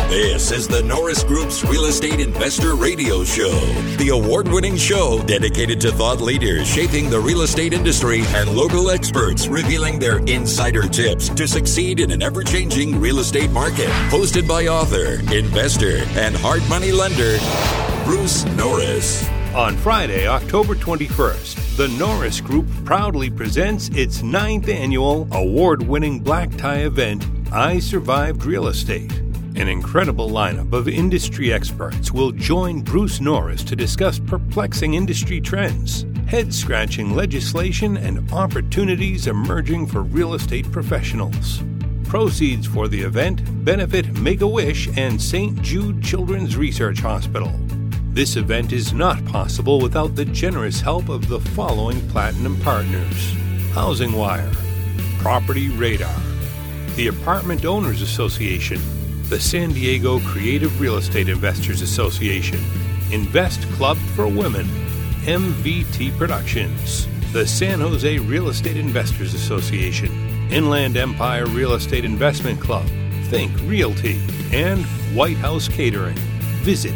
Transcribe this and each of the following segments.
This is the Norris Group's Real Estate Investor Radio Show, the award-winning show dedicated to thought leaders shaping the real estate industry and local experts revealing their insider tips to succeed in an ever-changing real estate market. Hosted by author, investor, and hard money lender, Bruce Norris. On Friday, October 21st, the Norris Group proudly presents its 9th annual award-winning black tie event, I Survived Real Estate. An incredible lineup of industry experts will join Bruce Norris to discuss perplexing industry trends, head-scratching legislation, and opportunities emerging for real estate professionals. Proceeds for the event benefit Make-A-Wish and St. Jude Children's Research Hospital. This event is not possible without the generous help of the following platinum partners: Housing Wire, Property Radar, the Apartment Owners Association, the San Diego Creative Real Estate Investors Association, Invest Club for Women, MVT Productions, the San Jose Real Estate Investors Association, Inland Empire Real Estate Investment Club, Think Realty, and White House Catering. Visit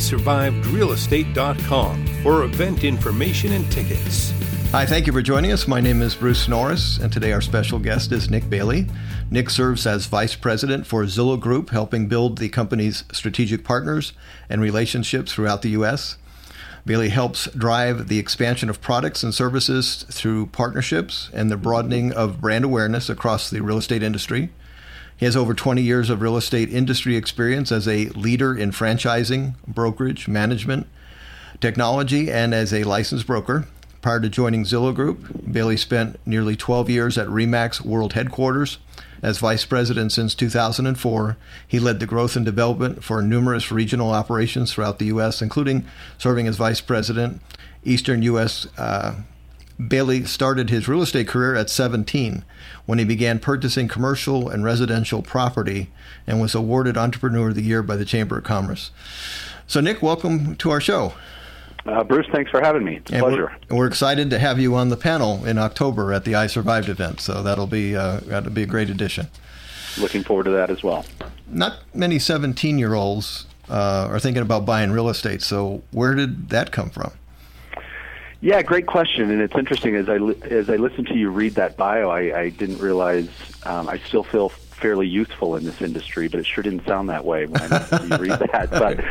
isurvivedrealestate.com for event information and tickets. Hi, thank you for joining us. My name is Bruce Norris, and today our special guest is Nick Bailey. Nick serves as Vice President for Zillow Group, helping build the company's strategic partners and relationships throughout the U.S. Bailey helps drive the expansion of products and services through partnerships and the broadening of brand awareness across the real estate industry. He has over 20 years of real estate industry experience as a leader in franchising, brokerage, management, technology, and as a licensed broker. Prior to joining Zillow Group, Bailey spent nearly 12 years at RE/MAX World Headquarters. As vice president since 2004, he led the growth and development for numerous regional operations throughout the U.S., including serving as vice president, Eastern U.S. Bailey started his real estate career at 17 when he began purchasing commercial and residential property and was awarded Entrepreneur of the Year by the Chamber of Commerce. So, Nick, welcome to our show. Bruce, thanks for having me. It's a pleasure. We're excited to have you on the panel in October at the I Survived event, so that'll be a great addition. Looking forward to that as well. Not many 17-year-olds are thinking about buying real estate, so where did that come from? Yeah, great question, and it's interesting. As I listened to you read that bio, I didn't realize I still feel fairly youthful in this industry, but it sure didn't sound that way when I listened to you read that. But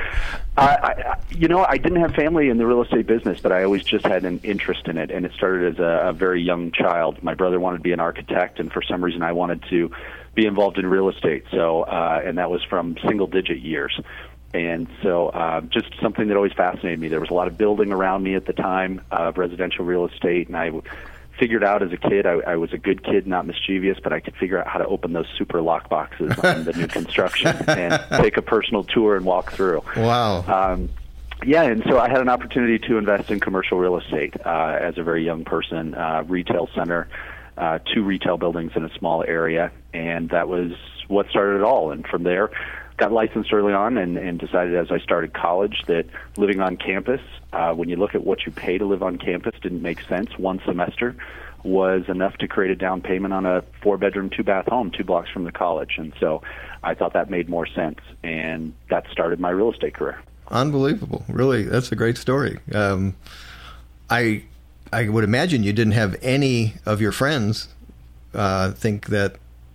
I didn't have family in the real estate business, but I always just had an interest in it, and it started as a very young child. My brother wanted to be an architect, and for some reason I wanted to be involved in real estate. So, and that was from single-digit years. And so just something that always fascinated me. There was a lot of building around me at the time of residential real estate, and I figured out as a kid, I was a good kid, not mischievous, but I could figure out how to open those super lock boxes on the new construction and take a personal tour and walk through. Wow. Yeah, and so I had an opportunity to invest in commercial real estate as a very young person, retail center, 2 retail buildings in a small area, and that was what started it all. And from there, got licensed early on and decided as I started college that living on campus, when you look at what you pay to live on campus, didn't make sense. One semester was enough to create a down payment on a 4-bedroom, 2-bath home 2 blocks from the college. And so I thought that made more sense, and that started my real estate career. Unbelievable. Really, that's a great story. I would imagine you didn't have any of your friends think that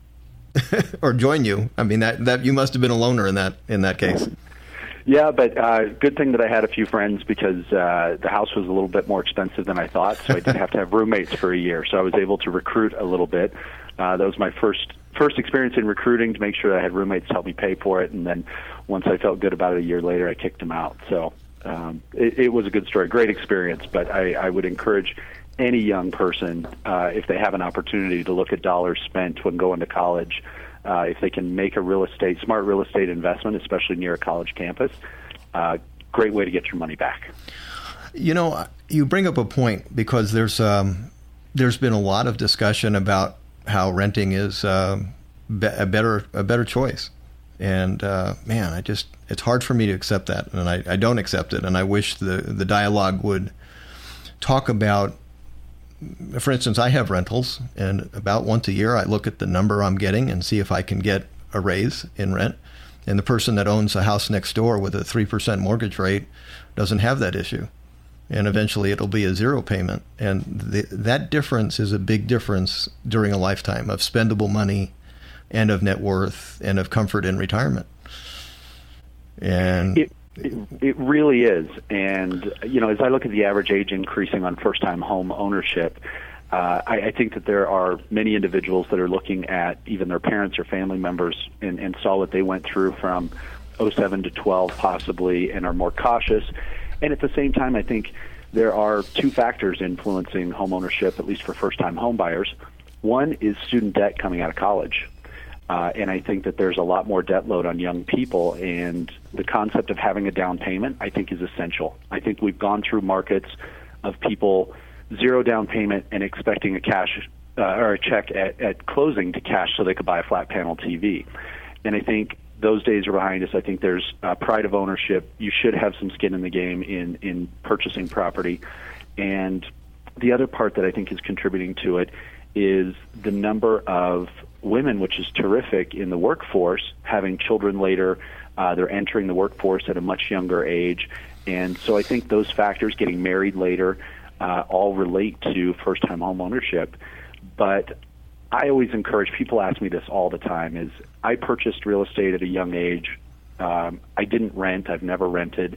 or join you. I mean, that you must have been a loner in that case. Yeah, but good thing that I had a few friends because the house was a little bit more expensive than I thought, so I did have to have roommates for a year. So I was able to recruit a little bit. That was my first experience in recruiting to make sure that I had roommates to help me pay for it. And then once I felt good about it a year later, I kicked them out. So it was a good story, great experience. But I would encourage any young person, if they have an opportunity to look at dollars spent when going to college, if they can make a smart real estate investment, especially near a college campus, great way to get your money back. You know, you bring up a point because there's been a lot of discussion about how renting is a better choice. And man, it's hard for me to accept that, and I don't accept it. And I wish the dialogue would talk about. For instance, I have rentals, and about once a year I look at the number I'm getting and see if I can get a raise in rent. And the person that owns a house next door with a 3% mortgage rate doesn't have that issue. And eventually it'll be a zero payment. And that difference is a big difference during a lifetime of spendable money and of net worth and of comfort in retirement. And it really is. And, as I look at the average age increasing on first-time home ownership, I think that there are many individuals that are looking at even their parents or family members and saw what they went through from 07 to 12 possibly and are more cautious. And at the same time, I think there are two factors influencing home ownership, at least for first-time home buyers. One is student debt coming out of college. And I think that there's a lot more debt load on young people, and the concept of having a down payment, I think, is essential. I think we've gone through markets of people zero down payment and expecting a cash or a check at closing to cash so they could buy a flat panel TV. And I think those days are behind us. I think there's pride of ownership. You should have some skin in the game in purchasing property. And the other part that I think is contributing to it is the number of women, which is terrific, in the workforce, having children later. They're entering the workforce at a much younger age. And so I think those factors, getting married later, all relate to first-time home ownership. But I always encourage, people ask me this all the time, is I purchased real estate at a young age. I didn't rent. I've never rented.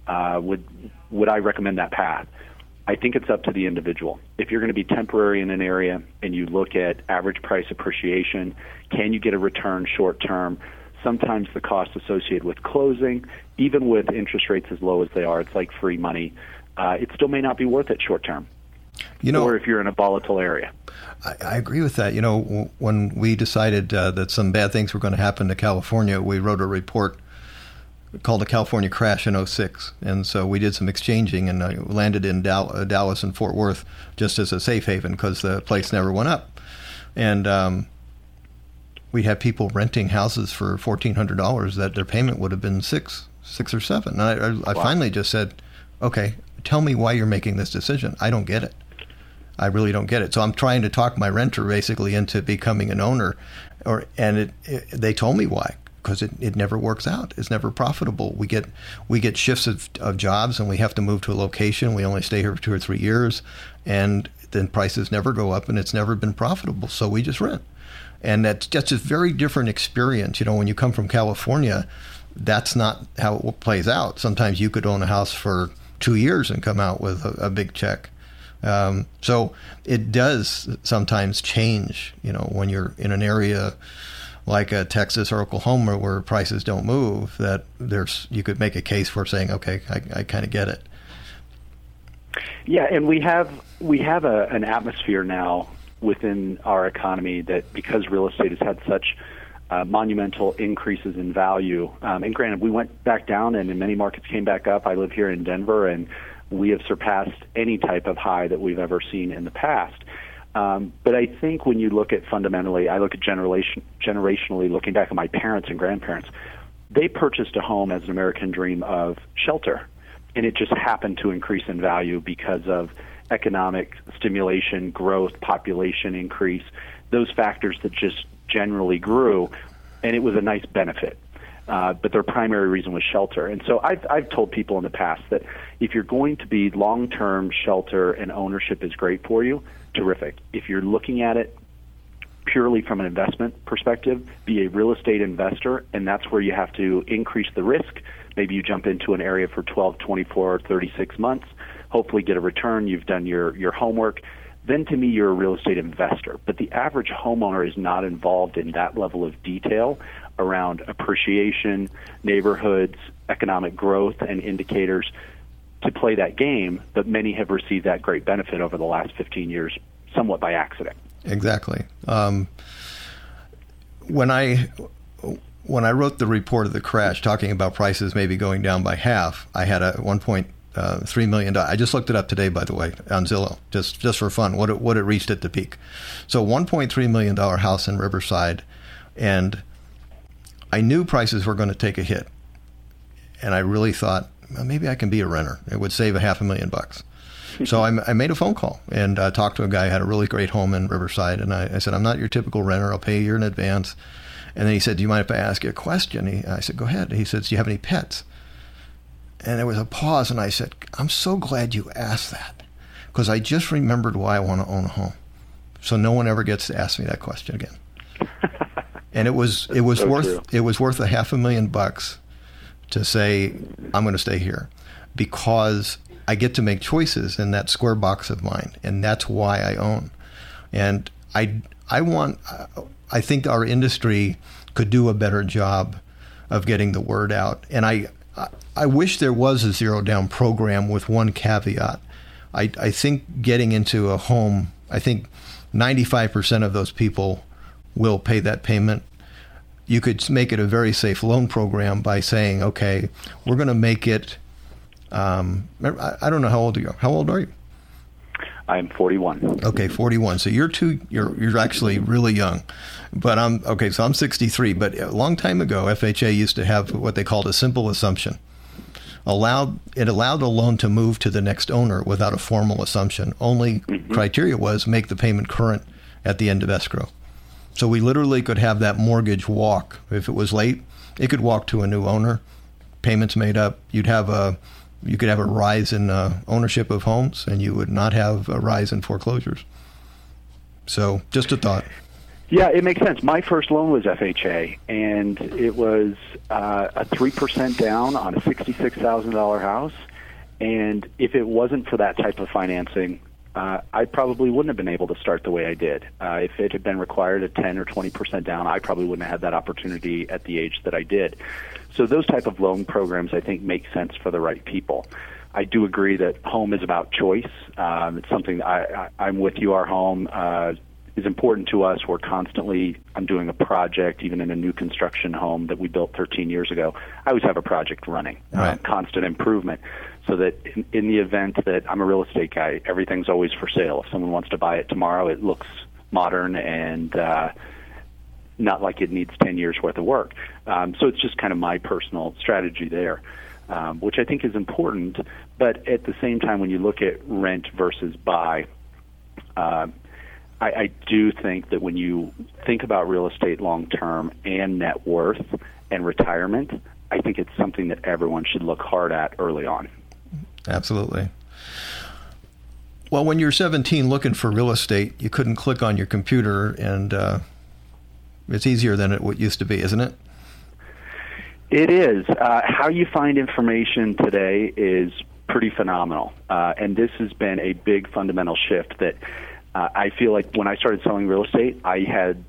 Would I recommend that path? I think it's up to the individual. If you're going to be temporary in an area and you look at average price appreciation, can you get a return short term? Sometimes the cost associated with closing, even with interest rates as low as they are, it's like free money. It still may not be worth it short term. Or if you're in a volatile area. I agree with that. When we decided that some bad things were going to happen to California, we wrote a report called the California Crash in 06. And so we did some exchanging and landed in Dallas and Fort Worth just as a safe haven because the place never went up. And we had people renting houses for $1,400 that their payment would have been $6 or $7. And I finally just said, okay, tell me why you're making this decision. I don't get it. I really don't get it. So I'm trying to talk my renter basically into becoming an owner, and they told me why. Because it never works out. It's never profitable. We get shifts of jobs, and we have to move to a location. We only stay here for 2 or 3 years, and then prices never go up, and it's never been profitable. So we just rent, and that's a very different experience. When you come from California, that's not how it plays out. Sometimes you could own a house for 2 years and come out with a big check. So it does sometimes change. When you're in an area like Texas or Oklahoma where prices don't move, that you could make a case for saying, okay, I kind of get it. Yeah, and we have an atmosphere now within our economy that because real estate has had such monumental increases in value, and granted, we went back down and in many markets came back up. I live here in Denver, and we have surpassed any type of high that we've ever seen in the past. But I think when you look at fundamentally, I look at generationally, looking back at my parents and grandparents, they purchased a home as an American dream of shelter, and it just happened to increase in value because of economic stimulation, growth, population increase, those factors that just generally grew, and it was a nice benefit. But their primary reason was shelter. And so I've told people in the past that if you're going to be long-term, shelter and ownership is great for you, terrific. If you're looking at it purely from an investment perspective, be a real estate investor, and that's where you have to increase the risk. Maybe you jump into an area for 12, 24, 36 months, hopefully get a return, you've done your homework. Then to me, you're a real estate investor. But the average homeowner is not involved in that level of detail around appreciation, neighborhoods, economic growth, and indicators to play that game, but many have received that great benefit over the last 15 years, somewhat by accident. Exactly. When I wrote the report of the crash, talking about prices maybe going down by half, I had a $1.3 million. I just looked it up today, by the way, on Zillow, just for fun, what it reached at the peak. So $1.3 million house in Riverside, and I knew prices were going to take a hit, and I really thought, well, maybe I can be a renter. It would save $500,000. So I made a phone call and talked to a guy who had a really great home in Riverside, and I said, I'm not your typical renter. I'll pay a year in advance. And then he said, do you mind if I ask you a question? I said, go ahead. He said, do you have any pets? And there was a pause, and I said, I'm so glad you asked that, because I just remembered why I want to own a home. So no one ever gets to ask me that question again. And it was so worth true. It was worth $500,000 to say I'm going to stay here, because I get to make choices in that square box of mine, and that's why I own. And I think our industry could do a better job of getting the word out. And I wish there was a zero down program with one caveat. I think getting into a home, I think 95% of those people will pay that payment. You could make it a very safe loan program by saying, okay, we're going to make it, I don't know how old you are. How old are you? I'm 41. Okay, 41. So you're actually really young. But so I'm 63. But a long time ago, FHA used to have what they called a simple assumption. It allowed a loan to move to the next owner without a formal assumption. Only criteria was make the payment current at the end of escrow. So we literally could have that mortgage walk. If it was late, it could walk to a new owner. Payments made up. You could have a rise in ownership of homes, and you would not have a rise in foreclosures. So just a thought. Yeah, it makes sense. My first loan was FHA, and it was a 3% down on a $66,000 house. And if it wasn't for that type of financing, I probably wouldn't have been able to start the way I did. If it had been required at 10 or 20% down, I probably wouldn't have had that opportunity at the age that I did. So those type of loan programs, I think, make sense for the right people. I do agree that home is about choice. It's something I'm with you. Our home is important to us. I'm doing a project, even in a new construction home that we built 13 years ago. I always have a project running, right. Constant improvement, so that in the event that I'm a real estate guy, everything's always for sale. If someone wants to buy it tomorrow, it looks modern and not like it needs 10 years worth of work. So it's just kind of my personal strategy there, which I think is important. But at the same time, when you look at rent versus buy, I do think that when you think about real estate long-term and net worth and retirement, I think it's something that everyone should look hard at early on. Absolutely. Well, when you're 17 looking for real estate, you couldn't click on your computer, and it's easier than it used to be, isn't it? It is. How you find information today is pretty phenomenal, and this has been a big fundamental shift that I feel like when I started selling real estate, I had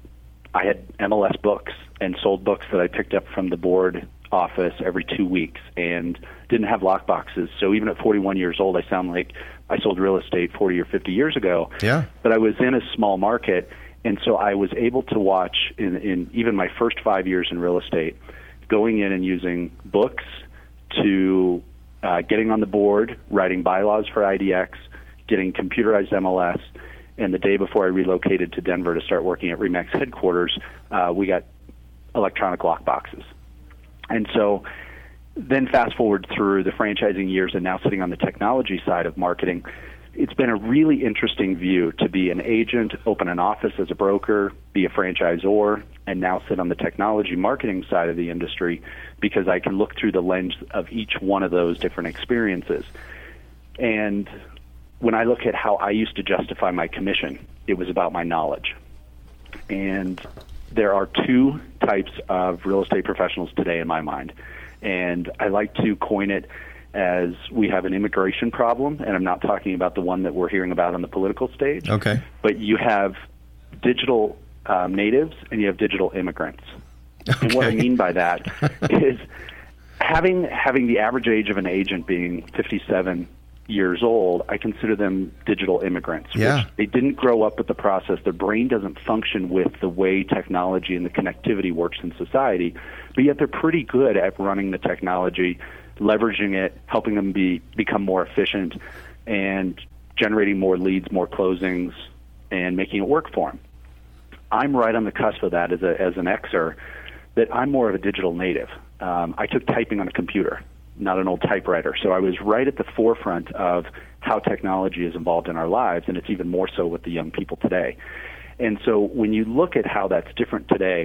MLS books and sold books that I picked up from the board office every 2 weeks and didn't have lock boxes. So even at 41 years old, I sound like I sold real estate 40 or 50 years ago. Yeah. But I was in a small market, and so I was able to watch in even my first 5 years in real estate, going in and using books to getting on the board, writing bylaws for IDX, getting computerized MLS, and the day before I relocated to Denver to start working at RE/MAX headquarters, we got electronic lock boxes. And so then fast forward through the franchising years and now sitting on the technology side of marketing, it's been a really interesting view to be an agent, open an office as a broker, be a franchisor, and now sit on the technology marketing side of the industry because I can look through the lens of each one of those different experiences. And when I look at how I used to justify my commission, it was about my knowledge. And there are two types of real estate professionals today in my mind. And I like to coin it as we have an immigration problem, and I'm not talking about the one that we're hearing about on the political stage. Okay. But you have digital natives and you have digital immigrants. Okay. And what I mean by that is having the average age of an agent being 57 years old, I consider them digital immigrants. Yeah. Which they didn't grow up with the process. Their brain doesn't function with the way technology and the connectivity works in society, but yet they're pretty good at running the technology, leveraging it, helping them become more efficient, and generating more leads, more closings, and making it work for them. I'm right on the cusp of that as an Xer, that I'm more of a digital native. I took typing on a computer, not an old typewriter. So I was right at the forefront of how technology is involved in our lives, and it's even more so with the young people today. And so when you look at how that's different today,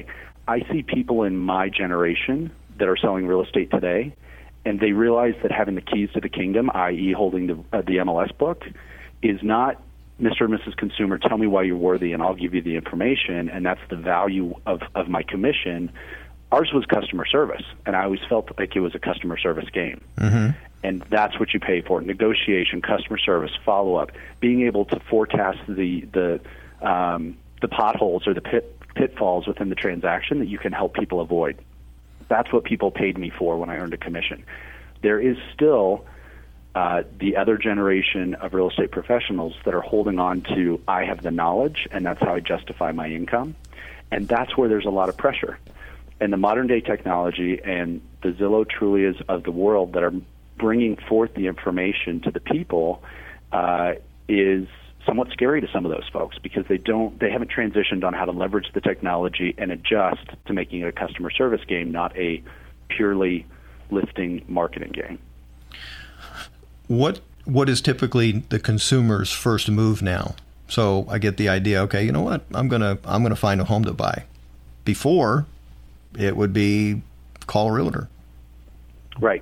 I see people in my generation that are selling real estate today, and they realize that having the keys to the kingdom, i.e. holding the MLS book, is not Mr. and Mrs. Consumer, tell me why you're worthy and I'll give you the information, and that's the value of my commission. Ours was customer service, and I always felt like it was a customer service game. Mm-hmm. And that's what you pay for: negotiation, customer service, follow-up, being able to forecast the potholes or the pitfalls within the transaction that you can help people avoid. That's what people paid me for when I earned a commission. There is still the other generation of real estate professionals that are holding on to, I have the knowledge, and that's how I justify my income. And that's where there's a lot of pressure. And the modern day technology and the Zillow Trulias of the world that are bringing forth the information to the people is somewhat scary to some of those folks, because they haven't transitioned on how to leverage the technology and adjust to making it a customer service game, not a purely listing marketing game. What is typically the consumer's first move now? So I get the idea, okay, you know what? I'm gonna find a home to buy. Before, it would be call a realtor. Right.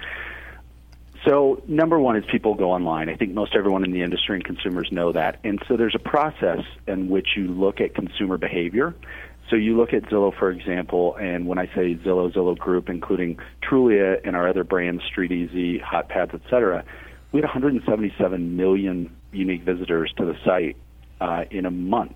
So number one is people go online. I think most everyone in the industry and consumers know that. And so there's a process in which you look at consumer behavior. So you look at Zillow, for example, and when I say Zillow Group, including Trulia and our other brands, StreetEasy, HotPads, et cetera, we had 177 million unique visitors to the site in a month,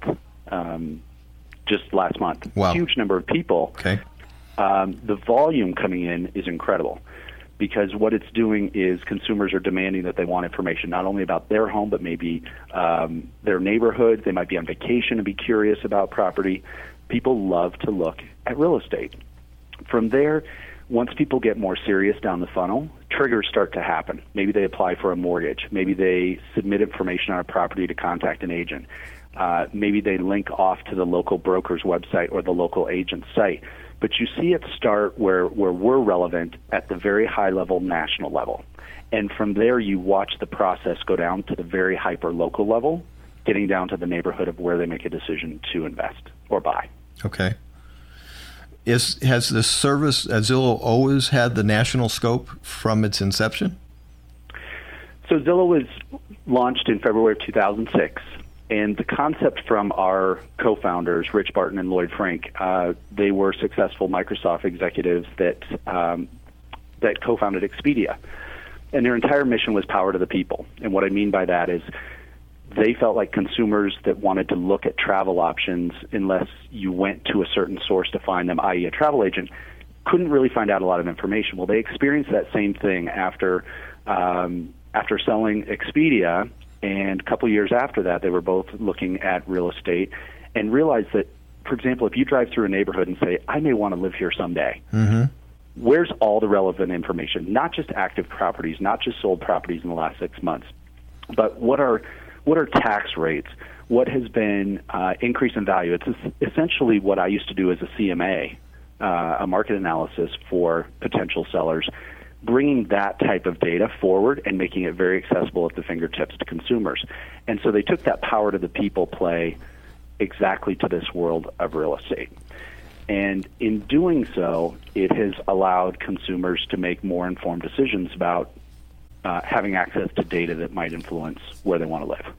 just last month. Wow. Huge number of people. Okay. The volume coming in is incredible, because what it's doing is consumers are demanding that they want information not only about their home, but maybe their neighborhood. They might be on vacation and be curious about property. People love to look at real estate. From there, once people get more serious down the funnel, triggers start to happen. Maybe they apply for a mortgage. Maybe they submit information on a property to contact an agent. Maybe they link off to the local broker's website or the local agent's site. But you see it start where we're relevant at the very high level, national level. And from there, you watch the process go down to the very hyper local level, getting down to the neighborhood of where they make a decision to invest or buy. Okay. Has the service at Zillow always had the national scope from its inception? So Zillow was launched in February of 2006. And the concept from our co-founders, Rich Barton and Lloyd Frank, they were successful Microsoft executives that co-founded Expedia. And their entire mission was power to the people. And what I mean by that is they felt like consumers that wanted to look at travel options, unless you went to a certain source to find them, i.e. a travel agent, couldn't really find out a lot of information. Well, they experienced that same thing after selling Expedia. And a couple of years after that, they were both looking at real estate and realized that, for example, if you drive through a neighborhood and say, I may want to live here someday, mm-hmm. Where's all the relevant information? Not just active properties, not just sold properties in the last 6 months, but what are tax rates? What has been increase in value? It's essentially what I used to do as a CMA, a market analysis for potential sellers, bringing that type of data forward and making it very accessible at the fingertips to consumers. And so they took that power to the people play exactly to this world of real estate. And in doing so, it has allowed consumers to make more informed decisions about having access to data that might influence where they want to live.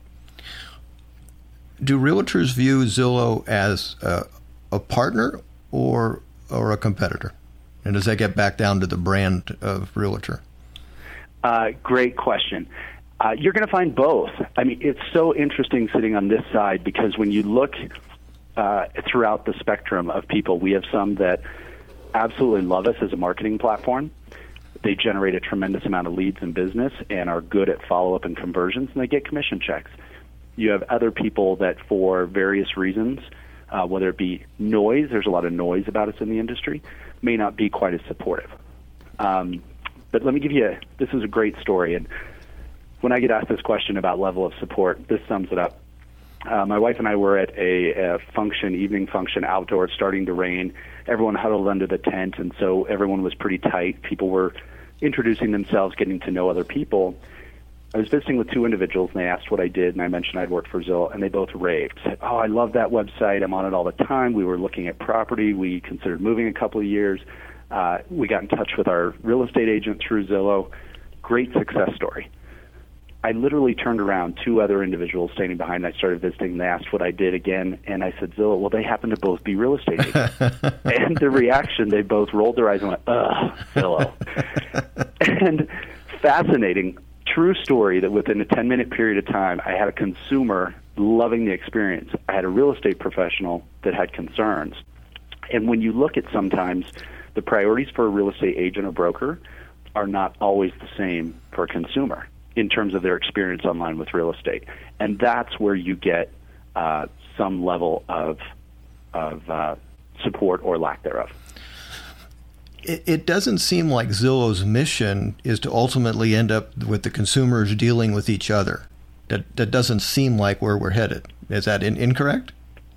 Do realtors view Zillow as a partner or a competitor? And does that get back down to the brand of realtor? Great question. You're going to find both. I mean, it's so interesting sitting on this side, because when you look throughout the spectrum of people, we have some that absolutely love us as a marketing platform. They generate a tremendous amount of leads and business and are good at follow-up and conversions, and they get commission checks. You have other people that, for various reasons, whether it be noise, there's a lot of noise about us in the industry, may not be quite as supportive. But let me give you this is a great story. And when I get asked this question about level of support, this sums it up. My wife and I were at a evening function outdoor. It's starting to rain. Everyone huddled under the tent, and so everyone was pretty tight. People were introducing themselves, getting to know other people. I was visiting with two individuals, and they asked what I did, and I mentioned I'd worked for Zillow, and they both raved. Said, "Oh, I love that website. I'm on it all the time. We were looking at property. We considered moving a couple of years. We got in touch with our real estate agent through Zillow. Great success story." I literally turned around, two other individuals standing behind, and I started visiting, and they asked what I did again, and I said, "Zillow." Well, they happen to both be real estate agents. And the reaction, they both rolled their eyes and went, "Ugh, Zillow." And fascinating, true story that within a 10-minute period of time, I had a consumer loving the experience. I had a real estate professional that had concerns. And when you look at sometimes the priorities for a real estate agent or broker are not always the same for a consumer in terms of their experience online with real estate. And that's where you get some level of support or lack thereof. It doesn't seem like Zillow's mission is to ultimately end up with the consumers dealing with each other. That doesn't seem like where we're headed. Is that incorrect?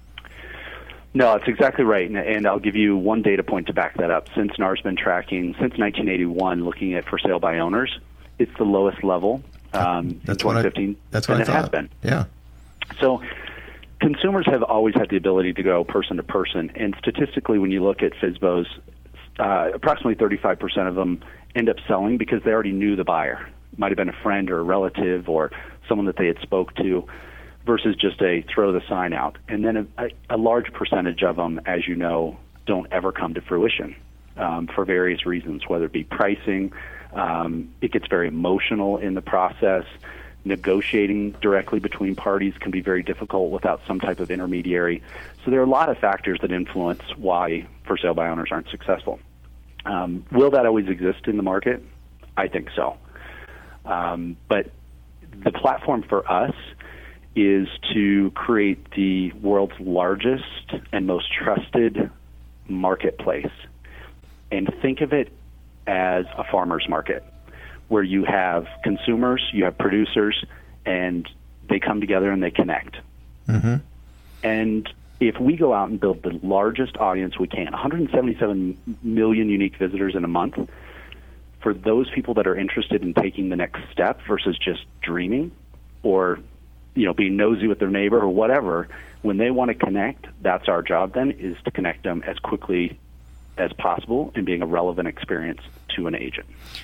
No, that's exactly right. And I'll give you one data point to back that up. Since NAR's been tracking, since 1981, looking at for sale by owners, it's the lowest level in 2015. That's what I thought. It has been. Yeah. So consumers have always had the ability to go person to person. And statistically, when you look at FSBOs, approximately 35% of them end up selling because they already knew the buyer. Might have been a friend or a relative or someone that they had spoke to, versus just a throw the sign out. And then a large percentage of them, as you know, don't ever come to fruition for various reasons, whether it be pricing, it gets very emotional in the process. Negotiating directly between parties can be very difficult without some type of intermediary. So there are a lot of factors that influence why for sale by owners aren't successful. Will that always exist in the market? I think so. But the platform for us is to create the world's largest and most trusted marketplace. And think of it as a farmer's market, where you have consumers, you have producers, and they come together and they connect. Mm-hmm. And if we go out and build the largest audience we can, 177 million unique visitors in a month, for those people that are interested in taking the next step versus just dreaming or being nosy with their neighbor or whatever, when they want to connect, that's our job then, is to connect them as quickly as possible and being a relevant experience to an agent.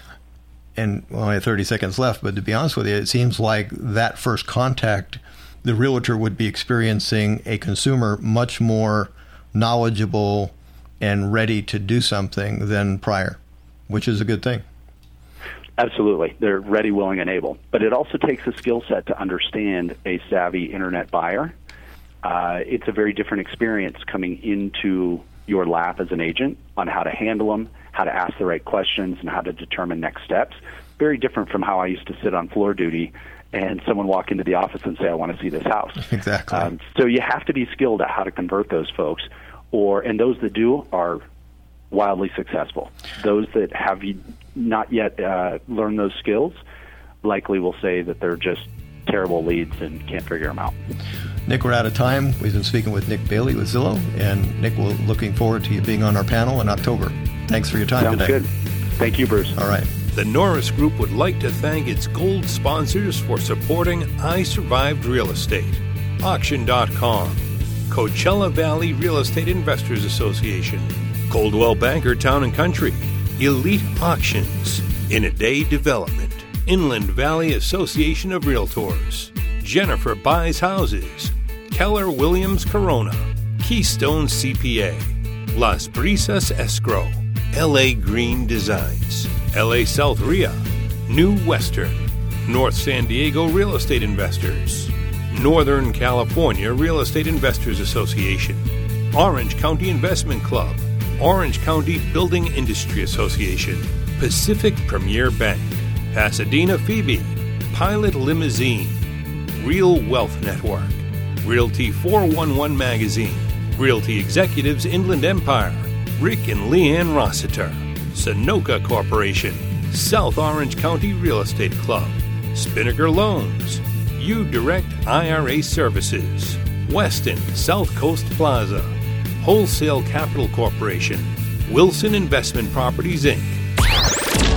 And I have 30 seconds left, but to be honest with you, it seems like that first contact, the realtor would be experiencing a consumer much more knowledgeable and ready to do something than prior, which is a good thing. Absolutely. They're ready, willing, and able. But it also takes a skill set to understand a savvy internet buyer. It's a very different experience coming into your lap as an agent on how to handle them, how to ask the right questions, and how to determine next steps. Very different from how I used to sit on floor duty and someone walk into the office and say, "I want to see this house." Exactly. So you have to be skilled at how to convert those folks, and those that do are wildly successful. Those that have not yet learned those skills likely will say that they're just terrible leads and can't figure them out. Nick, we're out of time. We've been speaking with Nick Bailey with Zillow, and Nick, we're looking forward to you being on our panel in October. Thanks for your time today. Sounds good. Thank you, Bruce. All right. The Norris Group would like to thank its gold sponsors for supporting I Survived Real Estate, Auction.com, Coachella Valley Real Estate Investors Association, Coldwell Banker Town & Country, Elite Auctions, In a Day Development, Inland Valley Association of Realtors, Jennifer Buys Houses, Keller Williams Corona, Keystone CPA, Las Brisas Escrow, LA Green Designs, LA South RIA, New Western, North San Diego Real Estate Investors, Northern California Real Estate Investors Association, Orange County Investment Club, Orange County Building Industry Association, Pacific Premier Bank, Pasadena Phoebe, Pilot Limousine, Real Wealth Network, Realty 411 Magazine, Realty Executives Inland Empire, Rick and Leanne Rossiter, Sunoco Corporation, South Orange County Real Estate Club, Spinnaker Loans, U-Direct IRA Services, Weston South Coast Plaza, Wholesale Capital Corporation, Wilson Investment Properties, Inc.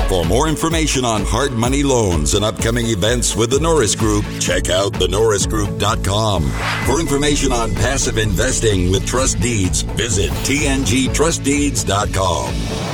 For more information on hard money loans and upcoming events with the Norris Group, check out thenorrisgroup.com. For information on passive investing with trust deeds, visit tngtrustdeeds.com.